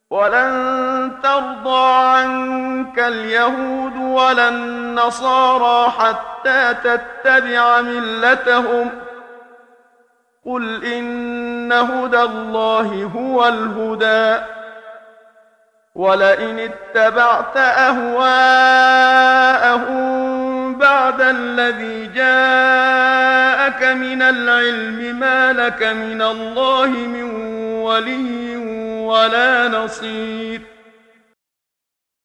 ولن ترضى عنك اليهود ولا النصارى حتى تتبع ملتهم. قل إن هدى الله هو الهدى. ولئن اتبعت أهواءهم بعد الذي جاءك من العلم ما لك من الله من ولي ولا نصير.